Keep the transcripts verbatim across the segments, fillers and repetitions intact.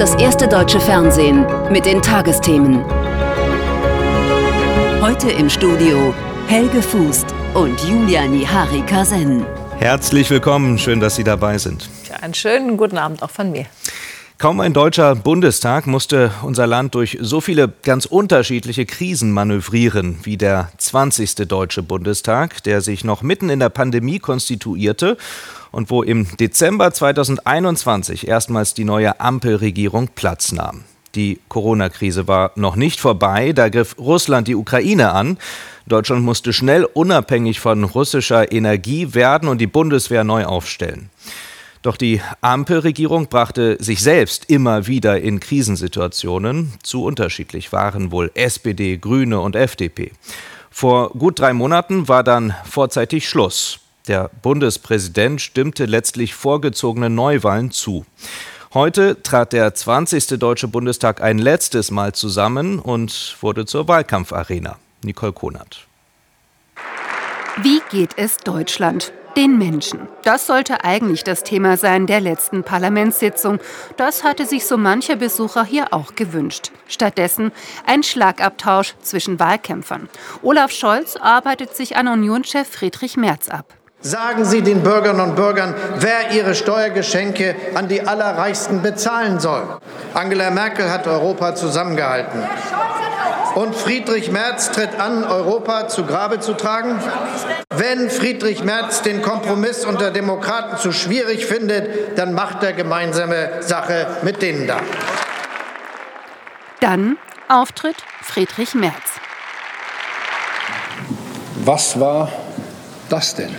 das erste deutsche Fernsehen mit den Tagesthemen. Heute im Studio Helge Fußt und Julia Nihari-Kasen. Herzlich willkommen, schön, dass Sie dabei sind. Ja, einen schönen guten Abend auch von mir. Kaum ein deutscher Bundestag musste unser Land durch so viele ganz unterschiedliche Krisen manövrieren wie der zwanzigste Deutsche Bundestag, der sich noch mitten in der Pandemie konstituierte und wo im Dezember zweitausendeinundzwanzig erstmals die neue Ampelregierung Platz nahm. Die Corona-Krise war noch nicht vorbei, da griff Russland die Ukraine an. Deutschland musste schnell unabhängig von russischer Energie werden und die Bundeswehr neu aufstellen. Doch die Ampelregierung brachte sich selbst immer wieder in Krisensituationen. Zu unterschiedlich waren wohl S P D, Grüne und F D P. Vor gut drei Monaten war dann vorzeitig Schluss. Der Bundespräsident stimmte letztlich vorgezogenen Neuwahlen zu. Heute trat der zwanzigste Deutsche Bundestag ein letztes Mal zusammen und wurde zur Wahlkampfarena. Nicole Konert. Wie geht es Deutschland? Den Menschen. Das sollte eigentlich das Thema sein der letzten Parlamentssitzung. Das hatte sich so mancher Besucher hier auch gewünscht. Stattdessen ein Schlagabtausch zwischen Wahlkämpfern. Olaf Scholz arbeitet sich an Unionschef Friedrich Merz ab. Sagen Sie den Bürgerinnen und Bürgern, wer ihre Steuergeschenke an die Allerreichsten bezahlen soll. Angela Merkel hat Europa zusammengehalten. Und Friedrich Merz tritt an, Europa zu Grabe zu tragen? Wenn Friedrich Merz den Kompromiss unter Demokraten zu schwierig findet, dann macht er gemeinsame Sache mit denen da. Dann Auftritt Friedrich Merz. Was war das denn?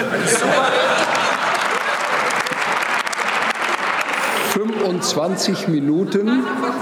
fünfundzwanzig Minuten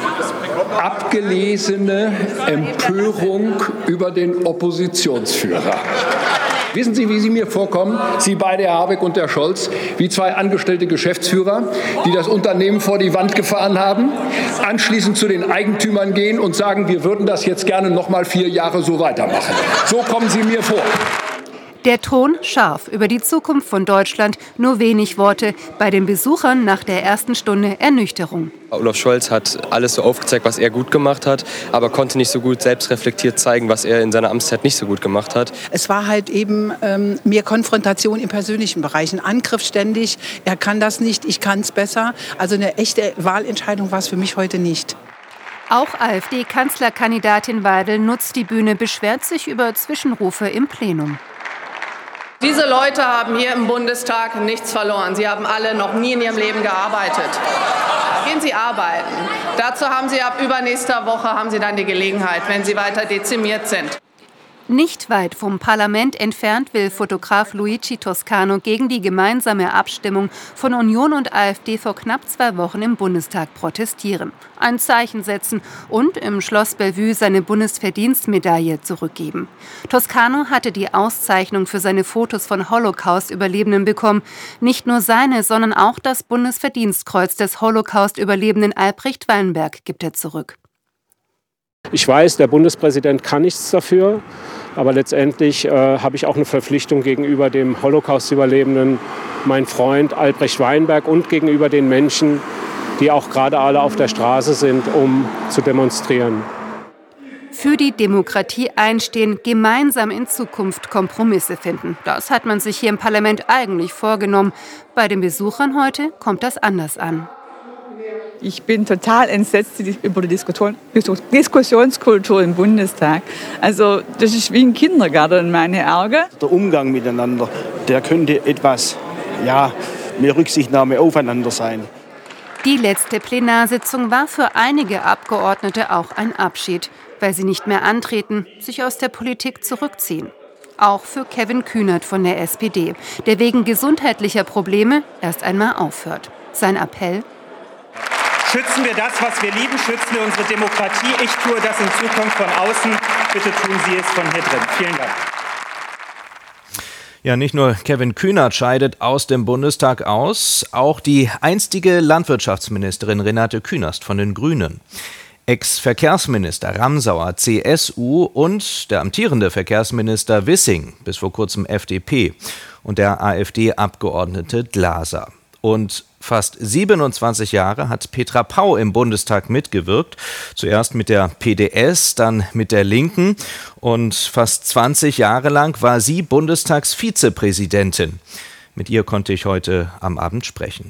abgelesene Empörung über den Oppositionsführer. Wissen Sie, wie Sie mir vorkommen, Sie beide, Herr Habeck und Herr Scholz, wie zwei angestellte Geschäftsführer, die das Unternehmen vor die Wand gefahren haben, anschließend zu den Eigentümern gehen und sagen, wir würden das jetzt gerne noch mal vier Jahre so weitermachen. So kommen Sie mir vor. Der Ton scharf über die Zukunft von Deutschland, nur wenig Worte. Bei den Besuchern nach der ersten Stunde Ernüchterung. Olaf Scholz hat alles so aufgezeigt, was er gut gemacht hat, aber konnte nicht so gut selbstreflektiert zeigen, was er in seiner Amtszeit nicht so gut gemacht hat. Es war halt eben ähm, mehr Konfrontation im persönlichen Bereich, ein Angriff ständig. Er kann das nicht, ich kann es besser. Also eine echte Wahlentscheidung war es für mich heute nicht. Auch AfD-Kanzlerkandidatin Weidel nutzt die Bühne, beschwert sich über Zwischenrufe im Plenum. Diese Leute haben hier im Bundestag nichts verloren. Sie haben alle noch nie in ihrem Leben gearbeitet. Gehen Sie arbeiten. Dazu haben Sie ab übernächster Woche haben Sie dann die Gelegenheit, wenn Sie weiter dezimiert sind. Nicht weit vom Parlament entfernt will Fotograf Luigi Toscano gegen die gemeinsame Abstimmung von Union und AfD vor knapp zwei Wochen im Bundestag protestieren, ein Zeichen setzen und im Schloss Bellevue seine Bundesverdienstmedaille zurückgeben. Toscano hatte die Auszeichnung für seine Fotos von Holocaust-Überlebenden bekommen. Nicht nur seine, sondern auch das Bundesverdienstkreuz des Holocaust-Überlebenden Albrecht Weinberg gibt er zurück. Ich weiß, der Bundespräsident kann nichts dafür, aber letztendlich äh, habe ich auch eine Verpflichtung gegenüber dem Holocaust-Überlebenden, mein Freund Albrecht Weinberg, und gegenüber den Menschen, die auch gerade alle auf der Straße sind, um zu demonstrieren. Für die Demokratie einstehen, gemeinsam in Zukunft Kompromisse finden. Das hat man sich hier im Parlament eigentlich vorgenommen. Bei den Besuchern heute kommt das anders an. Ich bin total entsetzt über die Diskussionskultur im Bundestag. Also das ist wie ein Kindergarten in meinen Augen. Der Umgang miteinander, der könnte etwas, ja, mehr Rücksichtnahme aufeinander sein. Die letzte Plenarsitzung war für einige Abgeordnete auch ein Abschied, weil sie nicht mehr antreten, sich aus der Politik zurückziehen. Auch für Kevin Kühnert von der S P D, der wegen gesundheitlicher Probleme erst einmal aufhört. Sein Appell: Schützen wir das, was wir lieben, schützen wir unsere Demokratie. Ich tue das in Zukunft von außen. Bitte tun Sie es von hier drin. Vielen Dank. Ja, nicht nur Kevin Kühnert scheidet aus dem Bundestag aus, auch die einstige Landwirtschaftsministerin Renate Künast von den Grünen. Ex-Verkehrsminister Ramsauer, C S U, und der amtierende Verkehrsminister Wissing, bis vor kurzem F D P, und der AfD-Abgeordnete Glaser. Und fast siebenundzwanzig Jahre hat Petra Pau im Bundestag mitgewirkt. Zuerst mit der P D S, dann mit der Linken. Und fast zwanzig Jahre lang war sie Bundestagsvizepräsidentin. Mit ihr konnte ich heute am Abend sprechen.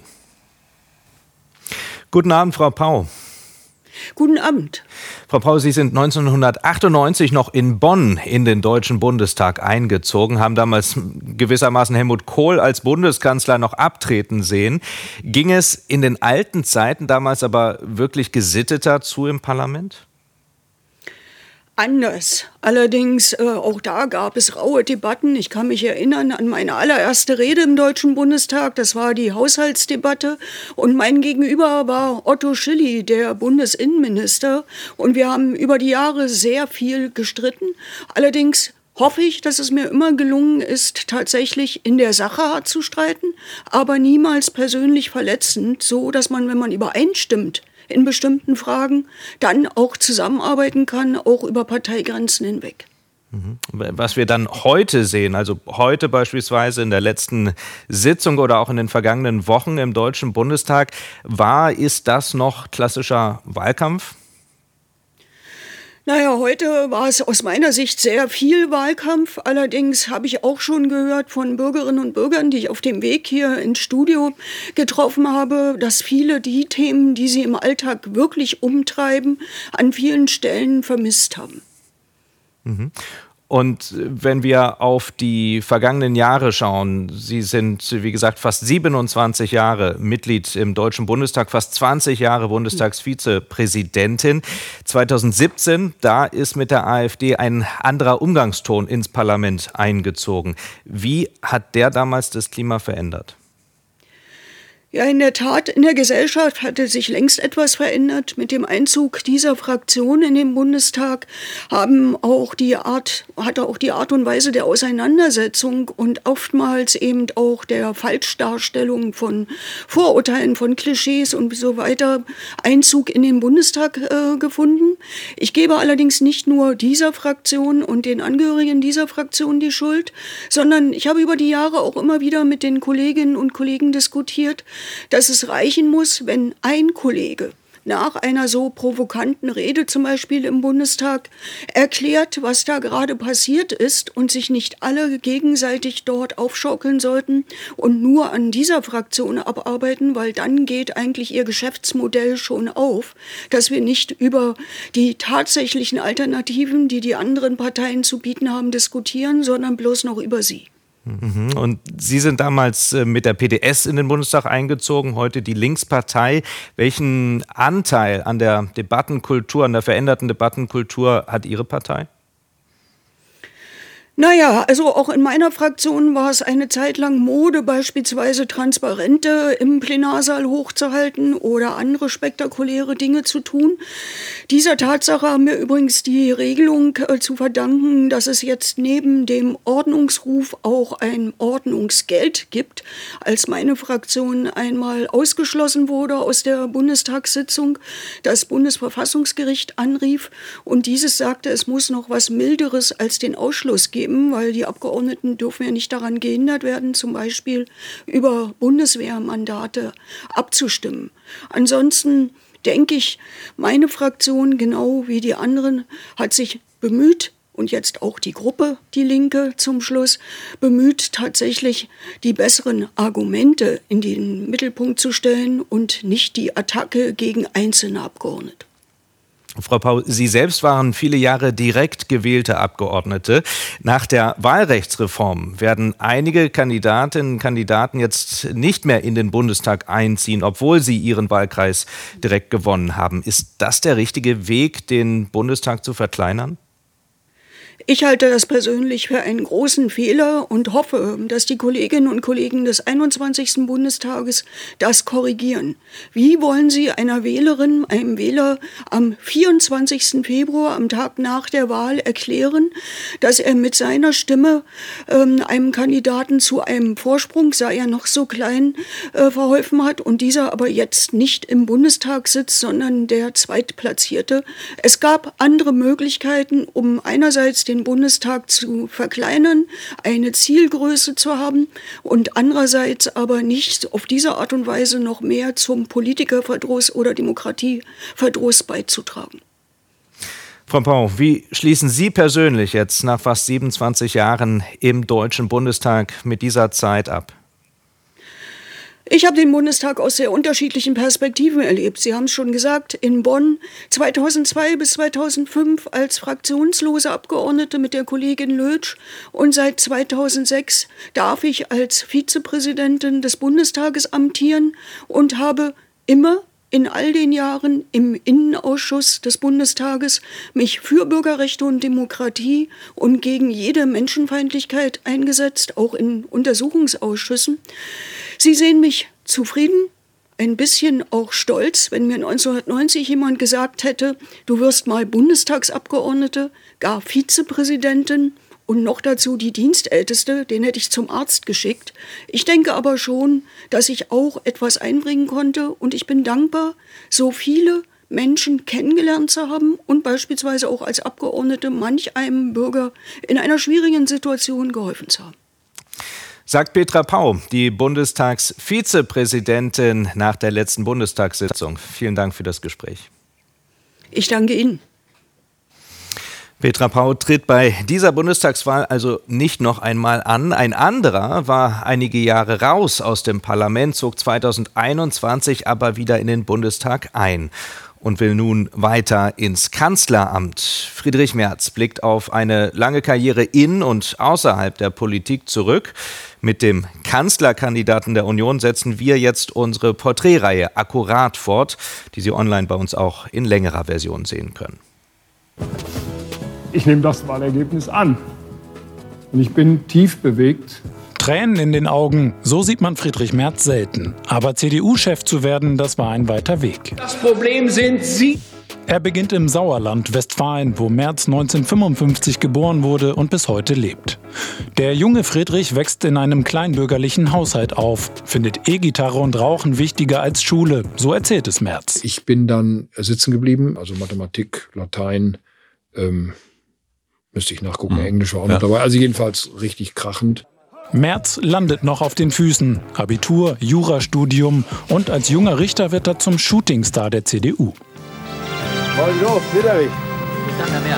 Guten Abend, Frau Pau. Guten Abend. Frau Pau, Sie sind neunzehnhundertachtundneunzig noch in Bonn in den Deutschen Bundestag eingezogen, haben damals gewissermaßen Helmut Kohl als Bundeskanzler noch abtreten sehen. Ging es in den alten Zeiten damals aber wirklich gesitteter zu im Parlament? Anders. Allerdings, äh, auch da gab es raue Debatten. Ich kann mich erinnern an meine allererste Rede im Deutschen Bundestag. Das war die Haushaltsdebatte. Und mein Gegenüber war Otto Schily, der Bundesinnenminister. Und wir haben über die Jahre sehr viel gestritten. Allerdings hoffe ich, dass es mir immer gelungen ist, tatsächlich in der Sache hart zu streiten, aber niemals persönlich verletzend, so dass man, wenn man übereinstimmt, in bestimmten Fragen dann auch zusammenarbeiten kann, auch über Parteigrenzen hinweg. Was wir dann heute sehen, also heute beispielsweise in der letzten Sitzung oder auch in den vergangenen Wochen im Deutschen Bundestag, war, ist das noch klassischer Wahlkampf? Naja, heute war es aus meiner Sicht sehr viel Wahlkampf. Allerdings habe ich auch schon gehört von Bürgerinnen und Bürgern, die ich auf dem Weg hier ins Studio getroffen habe, dass viele die Themen, die sie im Alltag wirklich umtreiben, an vielen Stellen vermisst haben. Mhm. Und wenn wir auf die vergangenen Jahre schauen, Sie sind, wie gesagt, fast siebenundzwanzig Jahre Mitglied im Deutschen Bundestag, fast zwanzig Jahre Bundestagsvizepräsidentin. zweitausendsiebzehn, da ist mit der AfD ein anderer Umgangston ins Parlament eingezogen. Wie hat der damals das Klima verändert? Ja, in der Tat, in der Gesellschaft hatte sich längst etwas verändert. Mit dem Einzug dieser Fraktion in den Bundestag haben auch die Art, hatte auch die Art und Weise der Auseinandersetzung und oftmals eben auch der Falschdarstellung von Vorurteilen, von Klischees und so weiter Einzug in den Bundestag äh, gefunden. Ich gebe allerdings nicht nur dieser Fraktion und den Angehörigen dieser Fraktion die Schuld, sondern ich habe über die Jahre auch immer wieder mit den Kolleginnen und Kollegen diskutiert, dass es reichen muss, wenn ein Kollege nach einer so provokanten Rede zum Beispiel im Bundestag erklärt, was da gerade passiert ist und sich nicht alle gegenseitig dort aufschaukeln sollten und nur an dieser Fraktion abarbeiten, weil dann geht eigentlich ihr Geschäftsmodell schon auf, dass wir nicht über die tatsächlichen Alternativen, die die anderen Parteien zu bieten haben, diskutieren, sondern bloß noch über sie. Und Sie sind damals mit der P D S in den Bundestag eingezogen, heute die Linkspartei. Welchen Anteil an der Debattenkultur, an der veränderten Debattenkultur hat Ihre Partei? Naja, also auch in meiner Fraktion war es eine Zeit lang Mode, beispielsweise Transparente im Plenarsaal hochzuhalten oder andere spektakuläre Dinge zu tun. Dieser Tatsache haben wir übrigens die Regelung äh, zu verdanken, dass es jetzt neben dem Ordnungsruf auch ein Ordnungsgeld gibt. Als meine Fraktion einmal ausgeschlossen wurde aus der Bundestagssitzung, das Bundesverfassungsgericht anrief und dieses sagte, es muss noch was Milderes als den Ausschluss geben, weil die Abgeordneten dürfen ja nicht daran gehindert werden, zum Beispiel über Bundeswehrmandate abzustimmen. Ansonsten denke ich, meine Fraktion, genau wie die anderen, hat sich bemüht, und jetzt auch die Gruppe, die Linke zum Schluss, bemüht, tatsächlich die besseren Argumente in den Mittelpunkt zu stellen und nicht die Attacke gegen einzelne Abgeordnete. Frau Pau, Sie selbst waren viele Jahre direkt gewählte Abgeordnete. Nach der Wahlrechtsreform werden einige Kandidatinnen und Kandidaten jetzt nicht mehr in den Bundestag einziehen, obwohl sie ihren Wahlkreis direkt gewonnen haben. Ist das der richtige Weg, den Bundestag zu verkleinern? Ich halte das persönlich für einen großen Fehler und hoffe, dass die Kolleginnen und Kollegen des einundzwanzigsten Bundestages das korrigieren. Wie wollen Sie einer Wählerin, einem Wähler am vierundzwanzigsten Februar, am Tag nach der Wahl, erklären, dass er mit seiner Stimme ähm, einem Kandidaten zu einem Vorsprung, sei er noch so klein, äh, verholfen hat und dieser aber jetzt nicht im Bundestag sitzt, sondern der Zweitplatzierte? Es gab andere Möglichkeiten, um einerseits einerseits den Bundestag zu verkleinern, eine Zielgröße zu haben und andererseits aber nicht auf diese Art und Weise noch mehr zum Politikerverdruss oder Demokratieverdruss beizutragen. Frau Pau, wie schließen Sie persönlich jetzt nach fast siebenundzwanzig Jahren im Deutschen Bundestag mit dieser Zeit ab? Ich habe den Bundestag aus sehr unterschiedlichen Perspektiven erlebt. Sie haben es schon gesagt, in Bonn zweitausendzwei bis zweitausendfünf als fraktionslose Abgeordnete mit der Kollegin Lötsch und seit zweitausendsechs darf ich als Vizepräsidentin des Bundestages amtieren und habe immer in all den Jahren im Innenausschuss des Bundestages mich für Bürgerrechte und Demokratie und gegen jede Menschenfeindlichkeit eingesetzt, auch in Untersuchungsausschüssen. Sie sehen mich zufrieden, ein bisschen auch stolz, wenn mir neunzehnhundertneunzig jemand gesagt hätte, du wirst mal Bundestagsabgeordnete, gar Vizepräsidentin und noch dazu die Dienstälteste, den hätte ich zum Arzt geschickt. Ich denke aber schon, dass ich auch etwas einbringen konnte und ich bin dankbar, so viele Menschen kennengelernt zu haben und beispielsweise auch als Abgeordnete manch einem Bürger in einer schwierigen Situation geholfen zu haben. Sagt Petra Pau, die Bundestagsvizepräsidentin nach der letzten Bundestagssitzung. Vielen Dank für das Gespräch. Ich danke Ihnen. Petra Pau tritt bei dieser Bundestagswahl also nicht noch einmal an. Ein anderer war einige Jahre raus aus dem Parlament, zog zweitausendeinundzwanzig aber wieder in den Bundestag ein und will nun weiter ins Kanzleramt. Friedrich Merz blickt auf eine lange Karriere in und außerhalb der Politik zurück. Mit dem Kanzlerkandidaten der Union setzen wir jetzt unsere Porträtreihe akkurat fort, die Sie online bei uns auch in längerer Version sehen können. Ich nehme das Wahlergebnis an. Und ich bin tief bewegt. Tränen in den Augen, so sieht man Friedrich Merz selten. Aber C D U-Chef zu werden, das war ein weiter Weg. Das Problem sind Sie. Er beginnt im Sauerland, Westfalen, wo Merz neunzehnhundertfünfundfünfzig geboren wurde und bis heute lebt. Der junge Friedrich wächst in einem kleinbürgerlichen Haushalt auf, findet E-Gitarre und Rauchen wichtiger als Schule, so erzählt es Merz. Ich bin dann sitzen geblieben, also Mathematik, Latein, ähm, müsste ich nachgucken, mhm. Englisch war auch noch ja. dabei, also jedenfalls richtig krachend. Merz landet noch auf den Füßen. Abitur, Jurastudium und als junger Richter wird er zum Shootingstar der C D U. Bonjour, Friedrich. Herr Merz.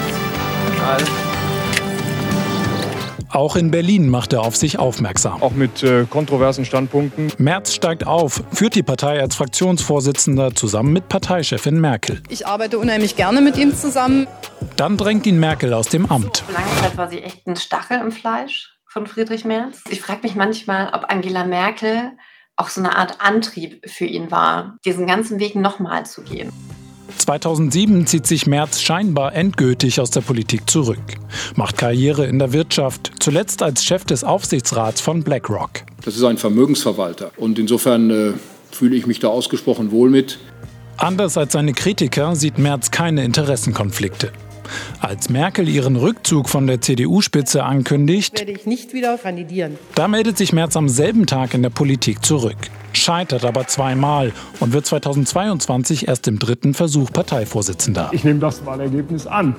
Auch in Berlin macht er auf sich aufmerksam. Auch mit äh, kontroversen Standpunkten. Merz steigt auf, führt die Partei als Fraktionsvorsitzender zusammen mit Parteichefin Merkel. Ich arbeite unheimlich gerne mit ihm zusammen. Dann drängt ihn Merkel aus dem Amt. Lange Zeit war sie echt ein Stachel im Fleisch von Friedrich Merz. Ich frage mich manchmal, ob Angela Merkel auch so eine Art Antrieb für ihn war, diesen ganzen Weg nochmal zu gehen. zweitausendsieben zieht sich Merz scheinbar endgültig aus der Politik zurück. Macht Karriere in der Wirtschaft, zuletzt als Chef des Aufsichtsrats von BlackRock. Das ist ein Vermögensverwalter und insofern äh, fühle ich mich da ausgesprochen wohl mit. Anders als seine Kritiker sieht Merz keine Interessenkonflikte. Als Merkel ihren Rückzug von der C D U-Spitze ankündigt, werde ich nicht wieder kandidieren. Da meldet sich Merz am selben Tag in der Politik zurück. Scheitert aber zweimal und wird zweitausendzweiundzwanzig erst im dritten Versuch Parteivorsitzender. Ich nehme das Wahlergebnis an.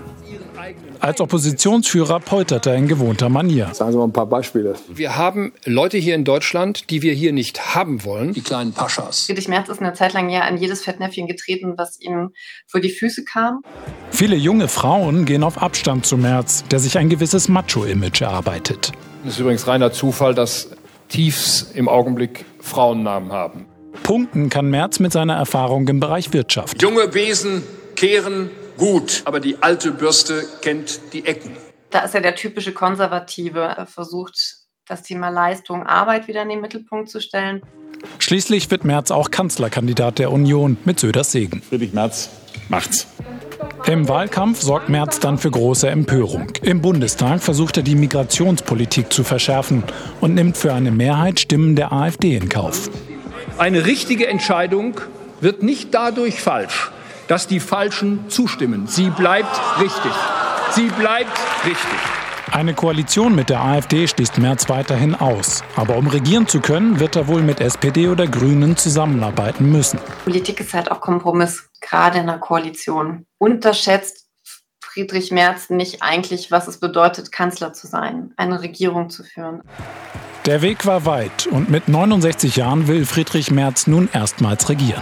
Als Oppositionsführer poltert er in gewohnter Manier. Sagen Sie mal ein paar Beispiele. Wir haben Leute hier in Deutschland, die wir hier nicht haben wollen. Die kleinen Paschas. Friedrich Merz ist eine Zeit lang ja an jedes Fettnäpfchen getreten, was ihm vor die Füße kam. Viele junge Frauen gehen auf Abstand zu Merz, der sich ein gewisses Macho-Image erarbeitet. Es ist übrigens reiner Zufall, dass Tiefs im Augenblick Frauennamen haben. Punkten kann Merz mit seiner Erfahrung im Bereich Wirtschaft. Junge Besen kehren gut, aber die alte Bürste kennt die Ecken. Da ist er der typische Konservative. Er versucht, das Thema Leistung, Arbeit wieder in den Mittelpunkt zu stellen. Schließlich wird Merz auch Kanzlerkandidat der Union mit Söders Segen. Friedrich Merz macht's. Im Wahlkampf sorgt Merz dann für große Empörung. Im Bundestag versucht er die Migrationspolitik zu verschärfen und nimmt für eine Mehrheit Stimmen der AfD in Kauf. Eine richtige Entscheidung wird nicht dadurch falsch, dass die Falschen zustimmen. Sie bleibt richtig. Sie bleibt richtig. Eine Koalition mit der AfD schließt Merz weiterhin aus. Aber um regieren zu können, wird er wohl mit S P D oder Grünen zusammenarbeiten müssen. Politik ist halt auch Kompromiss, gerade in einer Koalition. Unterschätzt Friedrich Merz nicht eigentlich, was es bedeutet, Kanzler zu sein, eine Regierung zu führen. Der Weg war weit und mit neunundsechzig Jahren will Friedrich Merz nun erstmals regieren.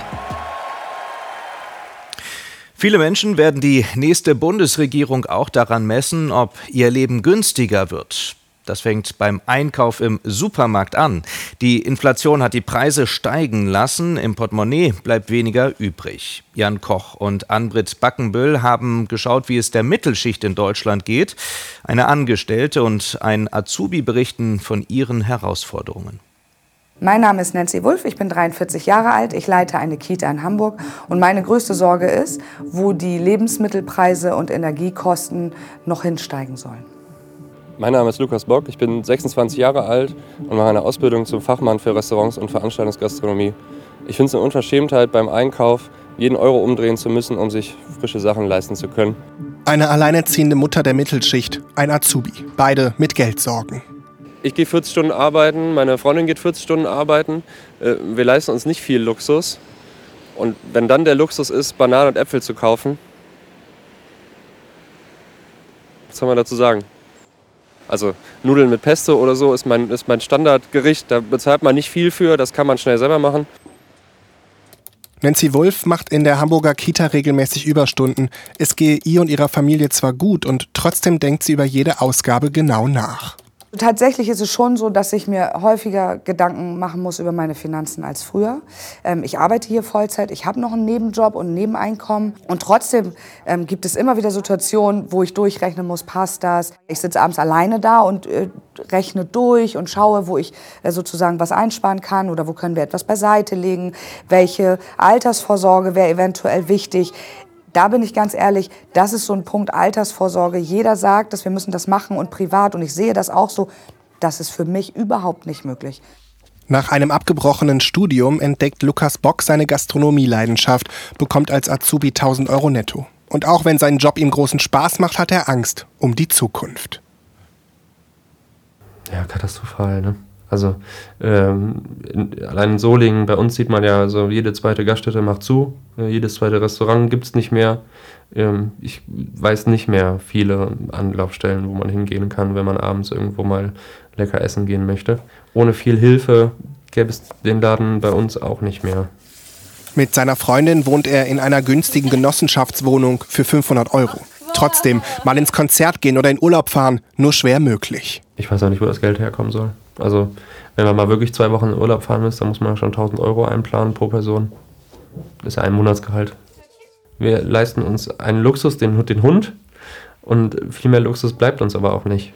Viele Menschen werden die nächste Bundesregierung auch daran messen, ob ihr Leben günstiger wird. Das fängt beim Einkauf im Supermarkt an. Die Inflation hat die Preise steigen lassen, im Portemonnaie bleibt weniger übrig. Jan Koch und Ann-Britt Backenbüll haben geschaut, wie es der Mittelschicht in Deutschland geht. Eine Angestellte und ein Azubi berichten von ihren Herausforderungen. Mein Name ist Nancy Wulff, ich bin dreiundvierzig Jahre alt, ich leite eine Kita in Hamburg und meine größte Sorge ist, wo die Lebensmittelpreise und Energiekosten noch hinsteigen sollen. Mein Name ist Lukas Bock, ich bin sechsundzwanzig Jahre alt und mache eine Ausbildung zum Fachmann für Restaurants und Veranstaltungsgastronomie. Ich finde es eine Unverschämtheit, beim Einkauf jeden Euro umdrehen zu müssen, um sich frische Sachen leisten zu können. Eine alleinerziehende Mutter der Mittelschicht, ein Azubi, beide mit Geldsorgen. Ich gehe vierzig Stunden arbeiten, meine Freundin geht vierzig Stunden arbeiten. Wir leisten uns nicht viel Luxus. Und wenn dann der Luxus ist, Bananen und Äpfel zu kaufen, was soll man dazu sagen? Also Nudeln mit Pesto oder so ist mein, ist mein Standardgericht. Da bezahlt man nicht viel für, das kann man schnell selber machen. Nancy Wulff macht in der Hamburger Kita regelmäßig Überstunden. Es gehe ihr und ihrer Familie zwar gut und trotzdem denkt sie über jede Ausgabe genau nach. Tatsächlich ist es schon so, dass ich mir häufiger Gedanken machen muss über meine Finanzen als früher. Ähm, ich arbeite hier Vollzeit, ich habe noch einen Nebenjob und ein Nebeneinkommen. Und trotzdem ähm, gibt es immer wieder Situationen, wo ich durchrechnen muss, passt das? Ich sitze abends alleine da und äh, rechne durch und schaue, wo ich äh, sozusagen was einsparen kann oder wo können wir etwas beiseite legen. Welche Altersvorsorge wäre eventuell wichtig? Da bin ich ganz ehrlich, das ist so ein Punkt Altersvorsorge. Jeder sagt, dass wir müssen das machen und privat. Und ich sehe das auch so, das ist für mich überhaupt nicht möglich. Nach einem abgebrochenen Studium entdeckt Lukas Bock seine Gastronomieleidenschaft, bekommt als Azubi tausend Euro netto. Und auch wenn sein Job ihm großen Spaß macht, hat er Angst um die Zukunft. Ja, katastrophal, ne? Also ähm, in, allein in Solingen, bei uns sieht man ja, so jede zweite Gaststätte macht zu, äh, jedes zweite Restaurant gibt es nicht mehr. Ähm, ich weiß nicht mehr viele Anlaufstellen, wo man hingehen kann, wenn man abends irgendwo mal lecker essen gehen möchte. Ohne viel Hilfe gäbe es den Laden bei uns auch nicht mehr. Mit seiner Freundin wohnt er in einer günstigen Genossenschaftswohnung für fünfhundert Euro. Trotzdem, mal ins Konzert gehen oder in Urlaub fahren, nur schwer möglich. Ich weiß auch nicht, wo das Geld herkommen soll. Also wenn man mal wirklich zwei Wochen in Urlaub fahren muss, dann muss man schon tausend Euro einplanen pro Person. Das ist ja ein Monatsgehalt. Wir leisten uns einen Luxus, den, den Hund, und viel mehr Luxus bleibt uns aber auch nicht.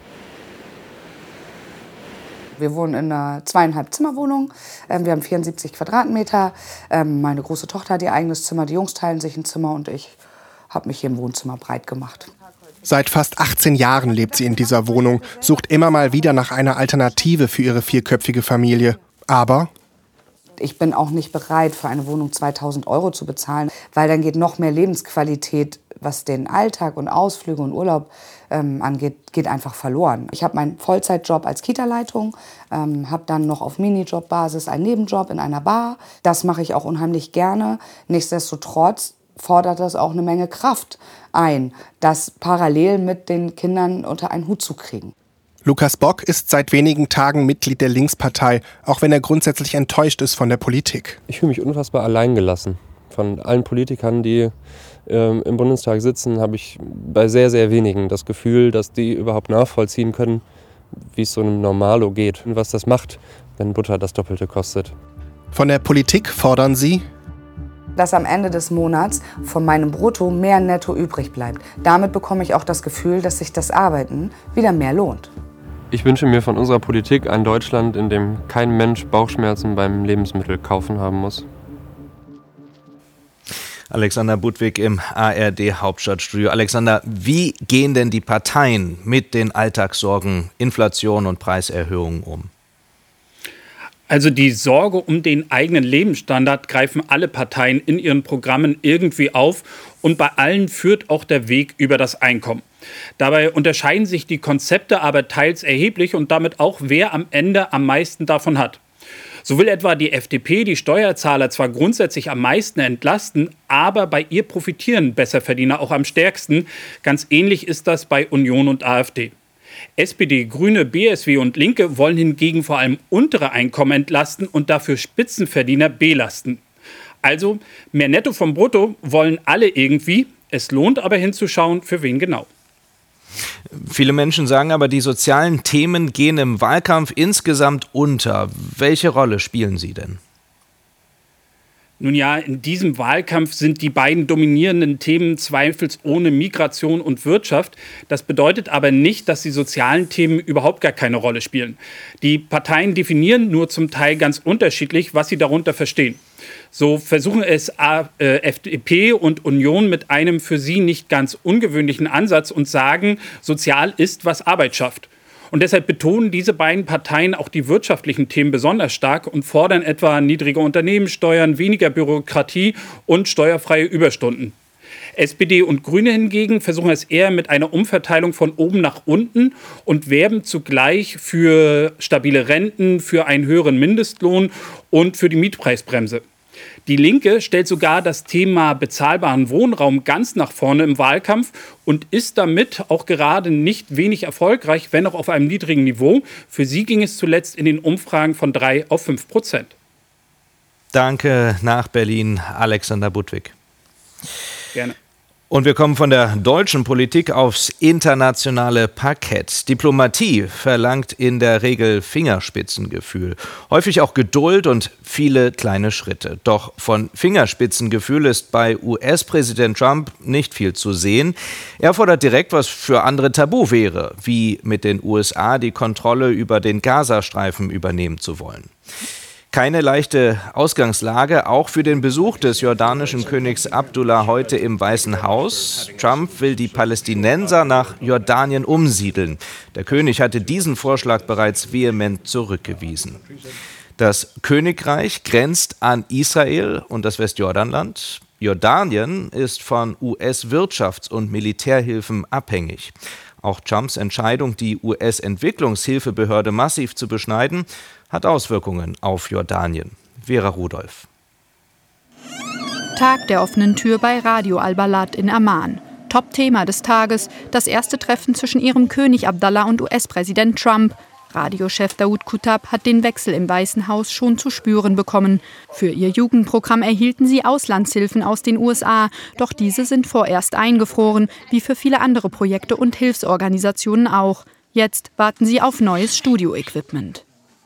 Wir wohnen in einer zweieinhalb Zimmerwohnung. Wir haben vierundsiebzig Quadratmeter. Meine große Tochter hat ihr eigenes Zimmer, die Jungs teilen sich ein Zimmer und ich habe mich hier im Wohnzimmer breit gemacht. Seit fast achtzehn Jahren lebt sie in dieser Wohnung, sucht immer mal wieder nach einer Alternative für ihre vierköpfige Familie. Aber ich bin auch nicht bereit, für eine Wohnung zweitausend Euro zu bezahlen, weil dann geht noch mehr Lebensqualität, was den Alltag und Ausflüge und Urlaub ähm, angeht, geht einfach verloren. Ich habe meinen Vollzeitjob als Kita-Leitung, ähm, habe dann noch auf Minijob-Basis einen Nebenjob in einer Bar. Das mache ich auch unheimlich gerne. Nichtsdestotrotz fordert das auch eine Menge Kraft ein, das parallel mit den Kindern unter einen Hut zu kriegen. Lukas Bock ist seit wenigen Tagen Mitglied der Linkspartei, auch wenn er grundsätzlich enttäuscht ist von der Politik. Ich fühle mich unfassbar alleingelassen. Von allen Politikern, die ähm, im Bundestag sitzen, habe ich bei sehr, sehr wenigen das Gefühl, dass die überhaupt nachvollziehen können, wie es so einem Normalo geht und was das macht, wenn Butter das Doppelte kostet. Von der Politik fordern sie, dass am Ende des Monats von meinem Brutto mehr Netto übrig bleibt. Damit bekomme ich auch das Gefühl, dass sich das Arbeiten wieder mehr lohnt. Ich wünsche mir von unserer Politik ein Deutschland, in dem kein Mensch Bauchschmerzen beim Lebensmittelkaufen haben muss. Alexander Budwig im A R D-Hauptstadtstudio. Alexander, wie gehen denn die Parteien mit den Alltagssorgen, Inflation und Preiserhöhungen um? Also die Sorge um den eigenen Lebensstandard greifen alle Parteien in ihren Programmen irgendwie auf und bei allen führt auch der Weg über das Einkommen. Dabei unterscheiden sich die Konzepte aber teils erheblich und damit auch, wer am Ende am meisten davon hat. So will etwa die F D P die Steuerzahler zwar grundsätzlich am meisten entlasten, aber bei ihr profitieren Besserverdiener auch am stärksten. Ganz ähnlich ist das bei Union und AfD. S P D, Grüne, B S W und Linke wollen hingegen vor allem untere Einkommen entlasten und dafür Spitzenverdiener belasten. Also mehr Netto vom Brutto wollen alle irgendwie. Es lohnt aber hinzuschauen, für wen genau. Viele Menschen sagen aber, die sozialen Themen gehen im Wahlkampf insgesamt unter. Welche Rolle spielen sie denn? Nun ja, in diesem Wahlkampf sind die beiden dominierenden Themen zweifelsohne Migration und Wirtschaft. Das bedeutet aber nicht, dass die sozialen Themen überhaupt gar keine Rolle spielen. Die Parteien definieren nur zum Teil ganz unterschiedlich, was sie darunter verstehen. So versuchen es F D P und Union mit einem für sie nicht ganz ungewöhnlichen Ansatz und sagen, sozial ist, was Arbeit schafft. Und deshalb betonen diese beiden Parteien auch die wirtschaftlichen Themen besonders stark und fordern etwa niedrige Unternehmenssteuern, weniger Bürokratie und steuerfreie Überstunden. S P D und Grüne hingegen versuchen es eher mit einer Umverteilung von oben nach unten und werben zugleich für stabile Renten, für einen höheren Mindestlohn und für die Mietpreisbremse. Die Linke stellt sogar das Thema bezahlbaren Wohnraum ganz nach vorne im Wahlkampf und ist damit auch gerade nicht wenig erfolgreich, wenn auch auf einem niedrigen Niveau. Für sie ging es zuletzt in den Umfragen von drei auf fünf Prozent. Danke nach Berlin, Alexander Budwig. Gerne. Und wir kommen von der deutschen Politik aufs internationale Parkett. Diplomatie verlangt in der Regel Fingerspitzengefühl, häufig auch Geduld und viele kleine Schritte. Doch von Fingerspitzengefühl ist bei U S-Präsident Trump nicht viel zu sehen. Er fordert direkt, was für andere tabu wäre, wie mit den U S A die Kontrolle über den Gazastreifen übernehmen zu wollen. Keine leichte Ausgangslage, auch für den Besuch des jordanischen Königs Abdullah heute im Weißen Haus. Trump will die Palästinenser nach Jordanien umsiedeln. Der König hatte diesen Vorschlag bereits vehement zurückgewiesen. Das Königreich grenzt an Israel und das Westjordanland. Jordanien ist von U S-Wirtschafts- und Militärhilfen abhängig. Auch Trumps Entscheidung, die U S-Entwicklungshilfebehörde massiv zu beschneiden, hat Auswirkungen auf Jordanien. Vera Rudolph. Tag der offenen Tür bei Radio Al-Balad in Amman. Top-Thema des Tages, das erste Treffen zwischen ihrem König Abdallah und U S-Präsident Trump. Radiochef Daoud Kutab hat den Wechsel im Weißen Haus schon zu spüren bekommen. Für ihr Jugendprogramm erhielten sie Auslandshilfen aus den U S A, doch diese sind vorerst eingefroren, wie für viele andere Projekte und Hilfsorganisationen auch. Jetzt warten sie auf neues Studioequipment.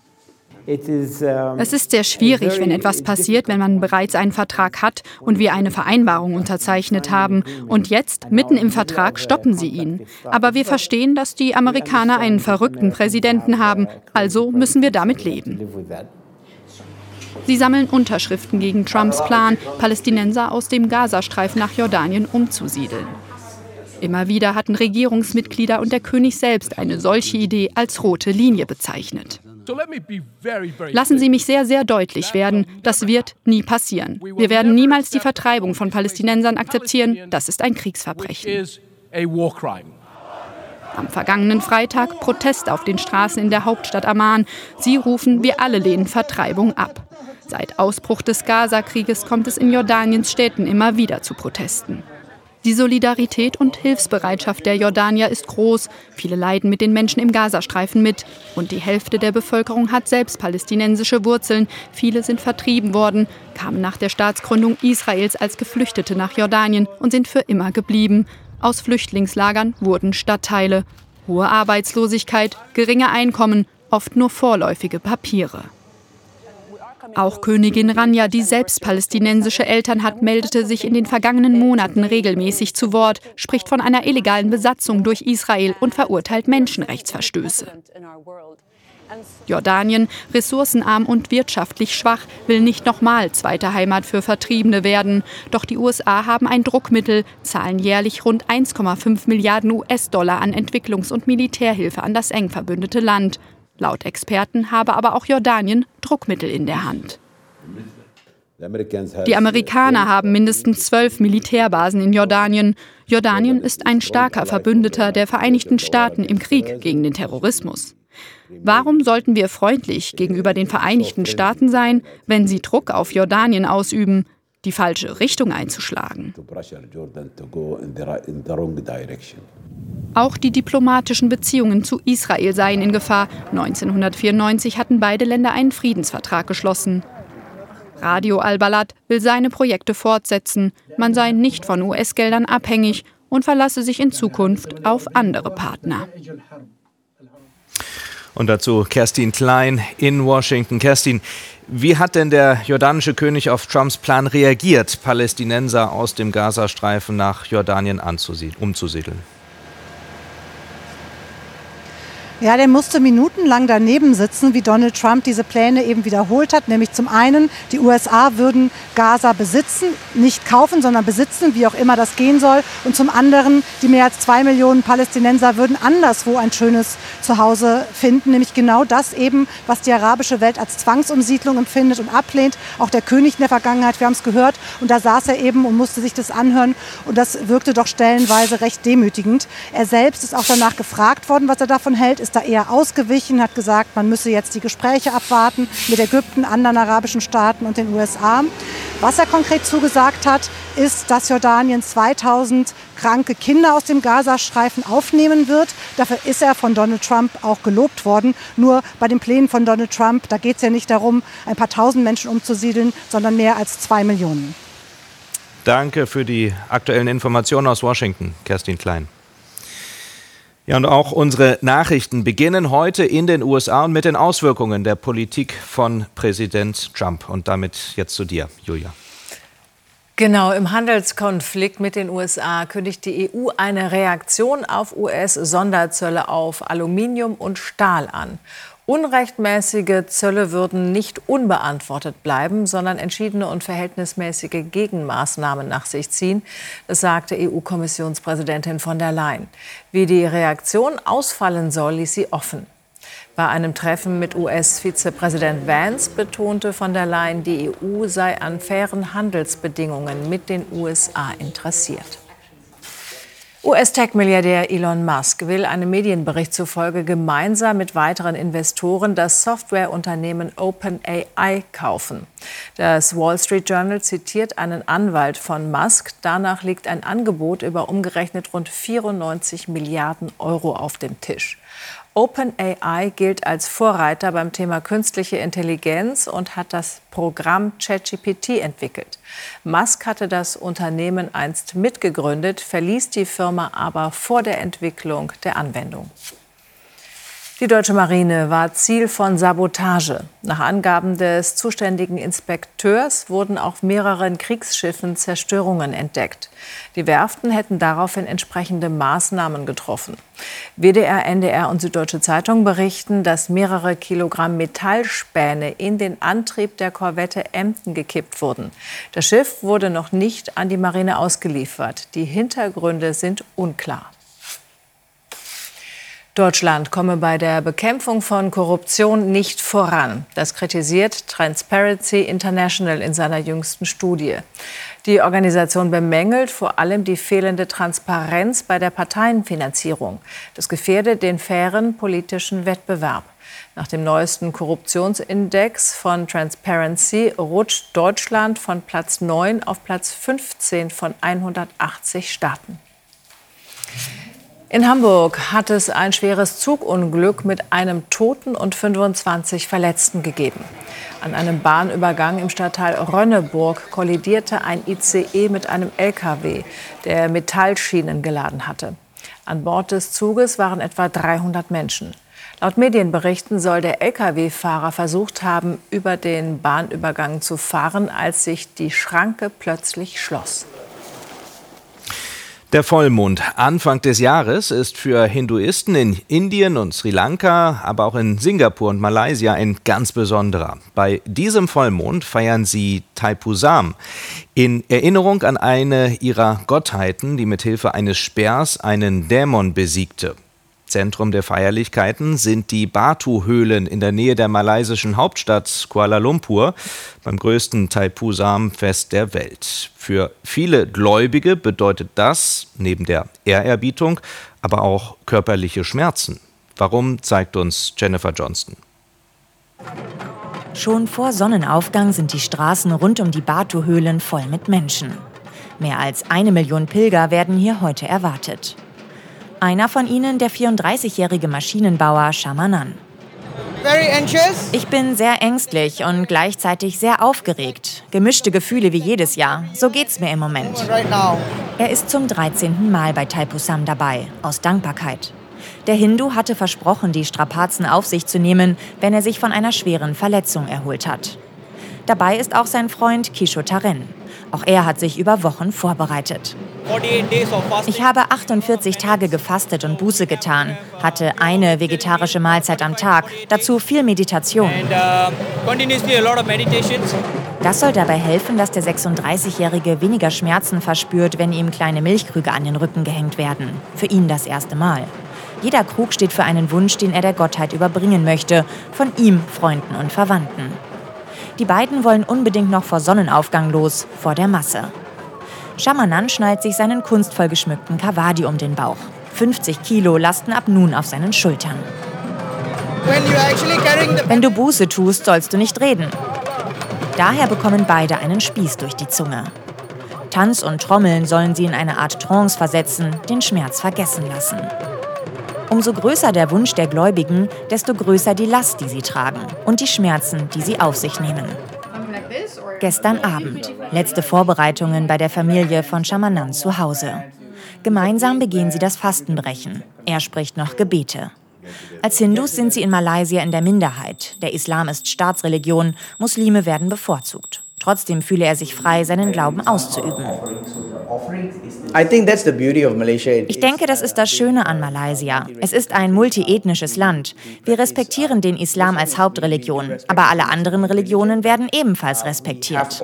Es ist sehr schwierig, wenn etwas passiert, wenn man bereits einen Vertrag hat und wir eine Vereinbarung unterzeichnet haben. Und jetzt, mitten im Vertrag, stoppen sie ihn. Aber wir verstehen, dass die Amerikaner einen verrückten Präsidenten haben, also müssen wir damit leben. Sie sammeln Unterschriften gegen Trumps Plan, Palästinenser aus dem Gazastreifen nach Jordanien umzusiedeln. Immer wieder hatten Regierungsmitglieder und der König selbst eine solche Idee als rote Linie bezeichnet. Lassen Sie mich sehr, sehr deutlich werden, das wird nie passieren. Wir werden niemals die Vertreibung von Palästinensern akzeptieren, das ist ein Kriegsverbrechen. Am vergangenen Freitag Protest auf den Straßen in der Hauptstadt Amman. Sie rufen, wir alle lehnen Vertreibung ab. Seit Ausbruch des Gaza-Krieges kommt es in Jordaniens Städten immer wieder zu Protesten. Die Solidarität und Hilfsbereitschaft der Jordanier ist groß. Viele leiden mit den Menschen im Gazastreifen mit. Und die Hälfte der Bevölkerung hat selbst palästinensische Wurzeln. Viele sind vertrieben worden, kamen nach der Staatsgründung Israels als Geflüchtete nach Jordanien und sind für immer geblieben. Aus Flüchtlingslagern wurden Stadtteile. Hohe Arbeitslosigkeit, geringe Einkommen, oft nur vorläufige Papiere. Auch Königin Rania, die selbst palästinensische Eltern hat, meldete sich in den vergangenen Monaten regelmäßig zu Wort, spricht von einer illegalen Besatzung durch Israel und verurteilt Menschenrechtsverstöße. Jordanien, ressourcenarm und wirtschaftlich schwach, will nicht nochmal zweite Heimat für Vertriebene werden. Doch die U S A haben ein Druckmittel, zahlen jährlich rund eins Komma fünf Milliarden U S-Dollar an Entwicklungs- und Militärhilfe an das eng verbündete Land. Laut Experten habe aber auch Jordanien Druckmittel in der Hand. Die Amerikaner haben mindestens zwölf Militärbasen in Jordanien. Jordanien ist ein starker Verbündeter der Vereinigten Staaten im Krieg gegen den Terrorismus. Warum sollten wir freundlich gegenüber den Vereinigten Staaten sein, wenn sie Druck auf Jordanien ausüben, die falsche Richtung einzuschlagen? Auch die diplomatischen Beziehungen zu Israel seien in Gefahr. neunzehnhundertvierundneunzig hatten beide Länder einen Friedensvertrag geschlossen. Radio Al-Balad will seine Projekte fortsetzen. Man sei nicht von U S-Geldern abhängig und verlasse sich in Zukunft auf andere Partner. Und dazu Kerstin Klein in Washington. Kerstin, wie hat denn der jordanische König auf Trumps Plan reagiert, Palästinenser aus dem Gazastreifen nach Jordanien umzusiedeln? Ja, der musste minutenlang daneben sitzen, wie Donald Trump diese Pläne eben wiederholt hat. Nämlich zum einen, die U S A würden Gaza besitzen, nicht kaufen, sondern besitzen, wie auch immer das gehen soll. Und zum anderen, die mehr als zwei Millionen Palästinenser würden anderswo ein schönes Zuhause finden. Nämlich genau das eben, was die arabische Welt als Zwangsumsiedlung empfindet und ablehnt. Auch der König in der Vergangenheit, wir haben es gehört. Und da saß er eben und musste sich das anhören. Und das wirkte doch stellenweise recht demütigend. Er selbst ist auch danach gefragt worden, was er davon hält, ist da eher ausgewichen, hat gesagt, man müsse jetzt die Gespräche abwarten mit Ägypten, anderen arabischen Staaten und den U S A. Was er konkret zugesagt hat, ist, dass Jordanien zweitausend kranke Kinder aus dem Gazastreifen aufnehmen wird. Dafür ist er von Donald Trump auch gelobt worden. Nur bei den Plänen von Donald Trump, da geht es ja nicht darum, ein paar tausend Menschen umzusiedeln, sondern mehr als zwei Millionen. Danke für die aktuellen Informationen aus Washington, Kerstin Klein. Ja, und auch unsere Nachrichten beginnen heute in den U S A und mit den Auswirkungen der Politik von Präsident Trump. Und damit jetzt zu dir, Julia. Genau, im Handelskonflikt mit den U S A kündigt die E U eine Reaktion auf U S-Sonderzölle auf Aluminium und Stahl an. Unrechtmäßige Zölle würden nicht unbeantwortet bleiben, sondern entschiedene und verhältnismäßige Gegenmaßnahmen nach sich ziehen. Das sagte E U-Kommissionspräsidentin von der Leyen. Wie die Reaktion ausfallen soll, ließ sie offen. Bei einem Treffen mit U S-Vizepräsident Vance betonte von der Leyen, die E U sei an fairen Handelsbedingungen mit den U S A interessiert. U S-Tech-Milliardär Elon Musk will einem Medienbericht zufolge gemeinsam mit weiteren Investoren das Softwareunternehmen OpenAI kaufen. Das Wall Street Journal zitiert einen Anwalt von Musk. Danach liegt ein Angebot über umgerechnet rund vierundneunzig Milliarden Euro auf dem Tisch. OpenAI gilt als Vorreiter beim Thema künstliche Intelligenz und hat das Programm ChatGPT entwickelt. Musk hatte das Unternehmen einst mitgegründet, verließ die Firma aber vor der Entwicklung der Anwendung. Die deutsche Marine war Ziel von Sabotage. Nach Angaben des zuständigen Inspekteurs wurden auf mehreren Kriegsschiffen Zerstörungen entdeckt. Die Werften hätten daraufhin entsprechende Maßnahmen getroffen. W D R, N D R und Süddeutsche Zeitung berichten, dass mehrere Kilogramm Metallspäne in den Antrieb der Korvette Emden gekippt wurden. Das Schiff wurde noch nicht an die Marine ausgeliefert. Die Hintergründe sind unklar. Deutschland komme bei der Bekämpfung von Korruption nicht voran. Das kritisiert Transparency International in seiner jüngsten Studie. Die Organisation bemängelt vor allem die fehlende Transparenz bei der Parteienfinanzierung. Das gefährde den fairen politischen Wettbewerb. Nach dem neuesten Korruptionsindex von Transparency rutscht Deutschland von Platz neun auf Platz fünfzehn von hundertachtzig Staaten. In Hamburg hat es ein schweres Zugunglück mit einem Toten und fünfundzwanzig Verletzten gegeben. An einem Bahnübergang im Stadtteil Rönneburg kollidierte ein I C E mit einem L K W, der Metallschienen geladen hatte. An Bord des Zuges waren etwa dreihundert Menschen. Laut Medienberichten soll der L K W-Fahrer versucht haben, über den Bahnübergang zu fahren, als sich die Schranke plötzlich schloss. Der Vollmond Anfang des Jahres ist für Hinduisten in Indien und Sri Lanka, aber auch in Singapur und Malaysia ein ganz besonderer. Bei diesem Vollmond feiern sie Thaipusam in Erinnerung an eine ihrer Gottheiten, die mithilfe eines Speers einen Dämon besiegte. Zentrum der Feierlichkeiten sind die Batu-Höhlen in der Nähe der malaysischen Hauptstadt Kuala Lumpur beim größten Thaipusam-Fest der Welt. Für viele Gläubige bedeutet das, neben der Ehrerbietung, aber auch körperliche Schmerzen. Warum, zeigt uns Jennifer Johnston. Schon vor Sonnenaufgang sind die Straßen rund um die Batu-Höhlen voll mit Menschen. Mehr als eine Million Pilger werden hier heute erwartet. Einer von ihnen, der vierunddreißigjährige Maschinenbauer Shamanan. Ich bin sehr ängstlich und gleichzeitig sehr aufgeregt. Gemischte Gefühle wie jedes Jahr. So geht's mir im Moment. Er ist zum dreizehnten Mal bei Thaipusam dabei, aus Dankbarkeit. Der Hindu hatte versprochen, die Strapazen auf sich zu nehmen, wenn er sich von einer schweren Verletzung erholt hat. Dabei ist auch sein Freund Kisho Taren. Auch er hat sich über Wochen vorbereitet. Ich habe achtundvierzig Tage gefastet und Buße getan, hatte eine vegetarische Mahlzeit am Tag, dazu viel Meditation. Das soll dabei helfen, dass der sechsunddreißigjährige weniger Schmerzen verspürt, wenn ihm kleine Milchkrüge an den Rücken gehängt werden. Für ihn das erste Mal. Jeder Krug steht für einen Wunsch, den er der Gottheit überbringen möchte, von ihm, Freunden und Verwandten. Die beiden wollen unbedingt noch vor Sonnenaufgang los, vor der Masse. Shamanan schnallt sich seinen kunstvoll geschmückten Kavadi um den Bauch. fünfzig Kilo lasten ab nun auf seinen Schultern. Wenn du Buße tust, sollst du nicht reden. Daher bekommen beide einen Spieß durch die Zunge. Tanz und Trommeln sollen sie in eine Art Trance versetzen, den Schmerz vergessen lassen. Umso größer der Wunsch der Gläubigen, desto größer die Last, die sie tragen und die Schmerzen, die sie auf sich nehmen. Gestern Abend, letzte Vorbereitungen bei der Familie von Shamanan zu Hause. Gemeinsam begehen sie das Fastenbrechen. Er spricht noch Gebete. Als Hindus sind sie in Malaysia in der Minderheit. Der Islam ist Staatsreligion, Muslime werden bevorzugt. Trotzdem fühle er sich frei, seinen Glauben auszuüben. Ich denke, das ist das Schöne an Malaysia. Es ist ein multiethnisches Land. Wir respektieren den Islam als Hauptreligion, aber alle anderen Religionen werden ebenfalls respektiert.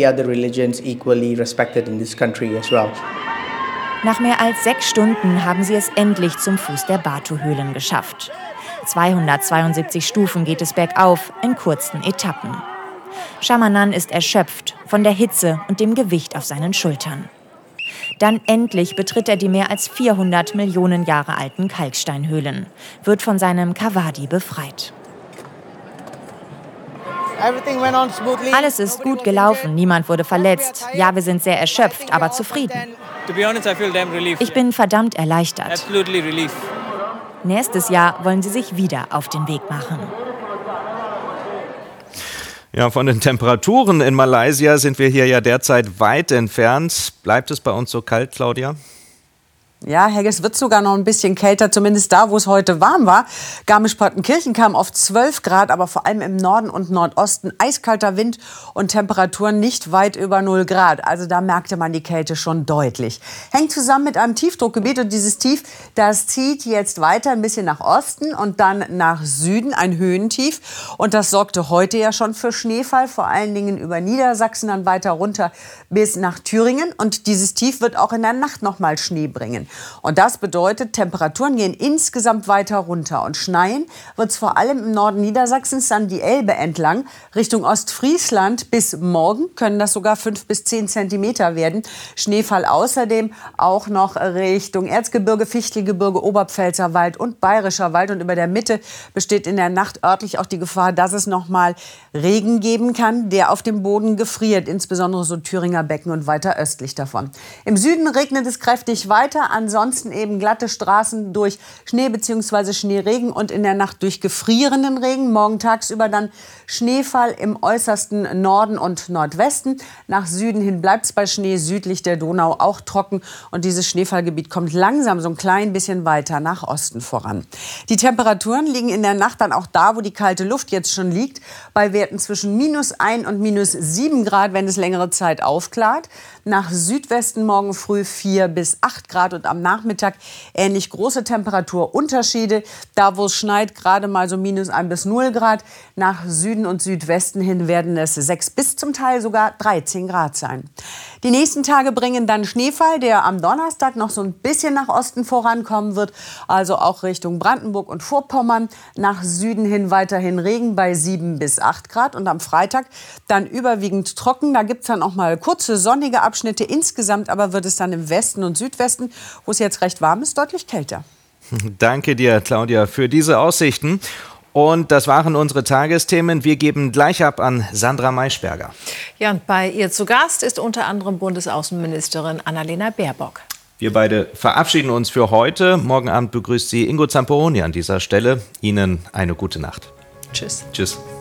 Nach mehr als sechs Stunden haben sie es endlich zum Fuß der Batu-Höhlen geschafft. zweihundertzweiundsiebzig Stufen geht es bergauf, in kurzen Etappen. Shamanan ist erschöpft von der Hitze und dem Gewicht auf seinen Schultern. Dann endlich betritt er die mehr als vierhundert Millionen Jahre alten Kalksteinhöhlen, wird von seinem Kavadi befreit. Alles ist gut gelaufen, niemand wurde verletzt. Ja, wir sind sehr erschöpft, aber zufrieden. Ich bin verdammt erleichtert. Nächstes Jahr wollen sie sich wieder auf den Weg machen. Ja, von den Temperaturen in Malaysia sind wir hier ja derzeit weit entfernt. Bleibt es bei uns so kalt, Claudia? Ja, Helge, es wird sogar noch ein bisschen kälter, zumindest da, wo es heute warm war. Garmisch-Partenkirchen kam auf zwölf Grad, aber vor allem im Norden und Nordosten eiskalter Wind und Temperaturen nicht weit über null Grad. Also da merkte man die Kälte schon deutlich. Hängt zusammen mit einem Tiefdruckgebiet und dieses Tief, das zieht jetzt weiter ein bisschen nach Osten und dann nach Süden, ein Höhentief. Und das sorgte heute ja schon für Schneefall, vor allen Dingen über Niedersachsen, dann weiter runter bis nach Thüringen. Und dieses Tief wird auch in der Nacht noch mal Schnee bringen. Und das bedeutet, Temperaturen gehen insgesamt weiter runter. Und schneien wird es vor allem im Norden Niedersachsens dann die Elbe entlang. Richtung Ostfriesland bis morgen können das sogar fünf bis zehn Zentimeter werden. Schneefall außerdem auch noch Richtung Erzgebirge, Fichtelgebirge, Oberpfälzer Wald und Bayerischer Wald. Und über der Mitte besteht in der Nacht örtlich auch die Gefahr, dass es noch mal Regen geben kann, der auf dem Boden gefriert. Insbesondere so Thüringer Becken und weiter östlich davon. Im Süden regnet es kräftig weiter. Ansonsten eben glatte Straßen durch Schnee bzw. Schneeregen und in der Nacht durch gefrierenden Regen. Morgen tagsüber dann Schneefall im äußersten Norden und Nordwesten. Nach Süden hin bleibt es bei Schnee, südlich der Donau auch trocken. Und dieses Schneefallgebiet kommt langsam so ein klein bisschen weiter nach Osten voran. Die Temperaturen liegen in der Nacht dann auch da, wo die kalte Luft jetzt schon liegt, bei Werten zwischen minus ein und minus sieben Grad, wenn es längere Zeit aufklart. Nach Südwesten morgen früh vier bis acht Grad und am Nachmittag ähnlich große Temperaturunterschiede. Da, wo es schneit, gerade mal so minus ein bis null Grad. Nach Süden und Südwesten hin werden es sechs bis zum Teil sogar dreizehn Grad sein. Die nächsten Tage bringen dann Schneefall, der am Donnerstag noch so ein bisschen nach Osten vorankommen wird. Also auch Richtung Brandenburg und Vorpommern. Nach Süden hin weiterhin Regen bei sieben bis acht Grad. Und am Freitag dann überwiegend trocken. Da gibt es dann auch mal kurze sonnige Abschnitte. Insgesamt aber wird es dann im Westen und Südwesten, wo es jetzt recht warm ist, deutlich kälter. Danke dir, Claudia, für diese Aussichten. Und das waren unsere Tagesthemen. Wir geben gleich ab an Sandra Maischberger. Ja, und bei ihr zu Gast ist unter anderem Bundesaußenministerin Annalena Baerbock. Wir beide verabschieden uns für heute. Morgen Abend begrüßt Sie Ingo Zamperoni an dieser Stelle. Ihnen eine gute Nacht. Tschüss. Tschüss.